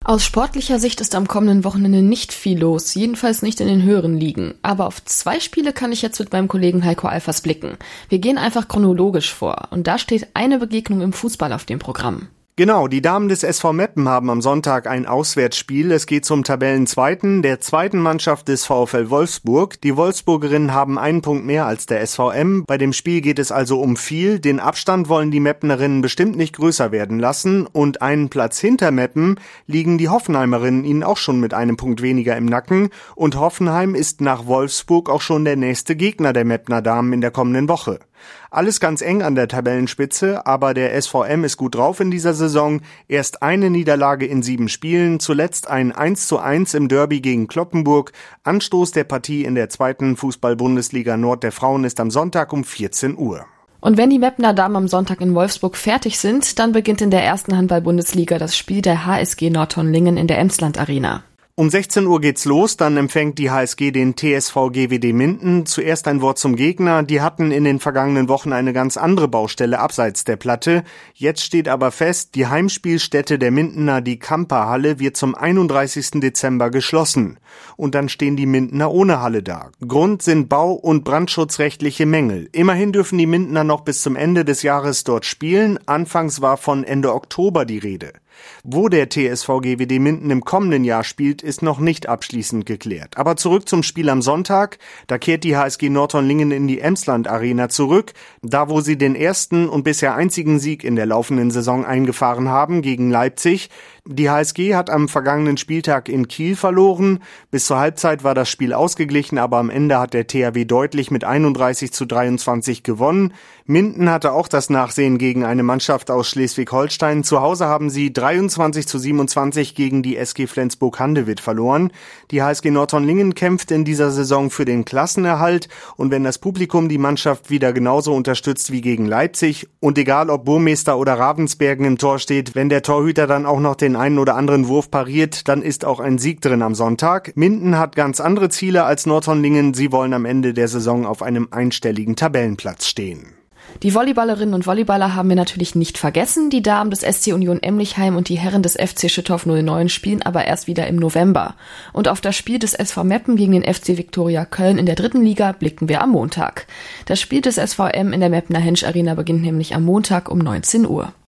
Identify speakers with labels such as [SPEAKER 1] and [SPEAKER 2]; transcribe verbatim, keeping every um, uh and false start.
[SPEAKER 1] Aus sportlicher Sicht ist am kommenden Wochenende nicht viel los, jedenfalls nicht in den höheren Ligen. Aber auf zwei Spiele kann ich jetzt mit meinem Kollegen Heiko Alfers blicken. Wir gehen einfach chronologisch vor und da steht eine Begegnung im Fußball auf dem Programm.
[SPEAKER 2] Genau, die Damen des S V Meppen haben am Sonntag ein Auswärtsspiel. Es geht zum Tabellenzweiten, der zweiten Mannschaft des VfL Wolfsburg. Die Wolfsburgerinnen haben einen Punkt mehr als der S V M. Bei dem Spiel geht es also um viel. Den Abstand wollen die Meppenerinnen bestimmt nicht größer werden lassen. Und einen Platz hinter Meppen liegen die Hoffenheimerinnen ihnen auch schon mit einem Punkt weniger im Nacken. Und Hoffenheim ist nach Wolfsburg auch schon der nächste Gegner der Meppner Damen in der kommenden Woche. Alles ganz eng an der Tabellenspitze, aber der S V M ist gut drauf in dieser Saison. Erst eine Niederlage in sieben Spielen, zuletzt ein eins zu eins im Derby gegen Cloppenburg. Anstoß der Partie in der zweiten Fußball-Bundesliga Nord der Frauen ist am Sonntag um vierzehn Uhr.
[SPEAKER 1] Und wenn die Meppner Damen am Sonntag in Wolfsburg fertig sind, dann beginnt in der ersten Handball-Bundesliga das Spiel der H S G Nordhorn-Lingen in der Emsland Arena.
[SPEAKER 2] Um sechzehn Uhr geht's los, dann empfängt die H S G den T S V G W D Minden. Zuerst ein Wort zum Gegner. Die hatten in den vergangenen Wochen eine ganz andere Baustelle abseits der Platte. Jetzt steht aber fest, die Heimspielstätte der Mindener, die Kampa-Halle, wird zum einunddreißigsten Dezember geschlossen. Und dann stehen die Mindener ohne Halle da. Grund sind bau- und brandschutzrechtliche Mängel. Immerhin dürfen die Mindener noch bis zum Ende des Jahres dort spielen. Anfangs war von Ende Oktober die Rede. Wo der T S V G W D Minden im kommenden Jahr spielt, ist noch nicht abschließend geklärt. Aber zurück zum Spiel am Sonntag. Da kehrt die H S G Nordhorn-Lingen in die Emsland Arena zurück. Da, wo sie den ersten und bisher einzigen Sieg in der laufenden Saison eingefahren haben gegen Leipzig. Die H S G hat am vergangenen Spieltag in Kiel verloren. Bis zur Halbzeit war das Spiel ausgeglichen, aber am Ende hat der T H W deutlich mit einunddreißig zu dreiundzwanzig gewonnen. Minden hatte auch das Nachsehen gegen eine Mannschaft aus Schleswig-Holstein. Zu Hause haben sie dreiundzwanzig zu siebenundzwanzig gegen die S G Flensburg-Handewitt verloren. Die H S G Nordhorn-Lingen kämpft in dieser Saison für den Klassenerhalt. Und wenn das Publikum die Mannschaft wieder genauso unterstützt wie gegen Leipzig und egal ob Burmester oder Ravensbergen im Tor steht, wenn der Torhüter dann auch noch den einen oder anderen Wurf pariert, dann ist auch ein Sieg drin am Sonntag. Minden hat ganz andere Ziele als Nordhorn-Lingen. Sie wollen am Ende der Saison auf einem einstelligen Tabellenplatz stehen.
[SPEAKER 1] Die Volleyballerinnen und Volleyballer haben wir natürlich nicht vergessen. Die Damen des S C Union Emlichheim und die Herren des F C Schüttorf null neun spielen aber erst wieder im November. Und auf das Spiel des S V Meppen gegen den F C Viktoria Köln in der dritten Liga blicken wir am Montag. Das Spiel des S V M in der Meppener Hensch Arena beginnt nämlich am Montag um neunzehn Uhr.